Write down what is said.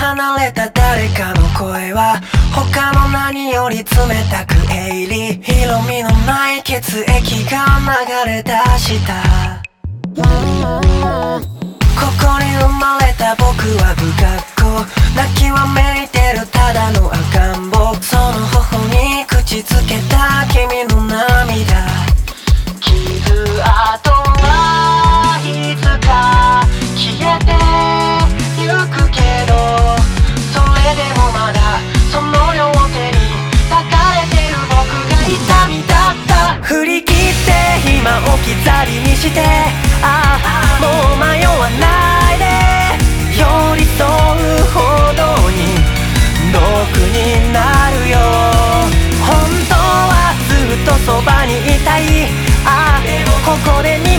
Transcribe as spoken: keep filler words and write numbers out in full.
離れた誰かの声は他の何より冷たく鋭利、色味のない血液が流れ出した。ここに生まれた僕は不格好、泣きわめいてるただの赤ん坊、その頬に口つけた君の涙、傷跡はいつか消えてゆくけど、それでもまだその両手に抱かれてる僕が痛みだった。振り切って今置き去りにして、ああもう迷わないで、寄り添うほどに毒になるよ。本当はずっとそばにいたい、ああここで